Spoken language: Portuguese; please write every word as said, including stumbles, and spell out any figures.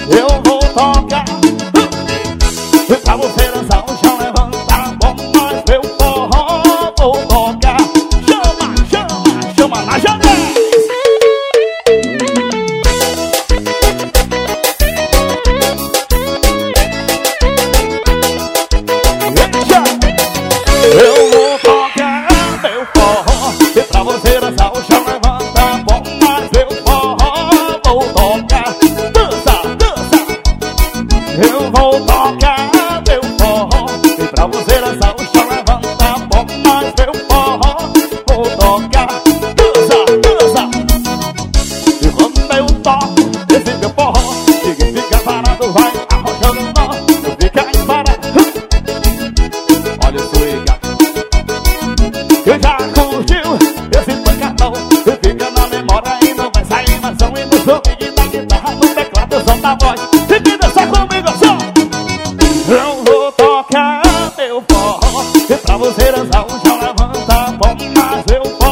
eu vou tocar. Pra você dançar o chão, levanta a mão, mas meu forró vou tocar. Chama, chama, chama na janela. Eu vou tocar meu forró. E pra você dançar o chão, levanta a mão, mas meu forró vou tocar. Dança, dança. Eu vou tocar meu forró. E pra você dançar o chão, levanta a mão, mas meu forró vou tocar. Dança, dança. E quando eu toco esse meu forró, ninguém fica parado, vai arrochando nó. Não fica aí parado. Olha o swing. Que já curtiu esse pancadão, que fica na memória e não vai sair mais. São e no swing da guitarra, no teclado, o som da voz. Se que dançar comigo, só eu vou tocar meu forró. E pra você dançar o chão, levanta a mão, mas eu forró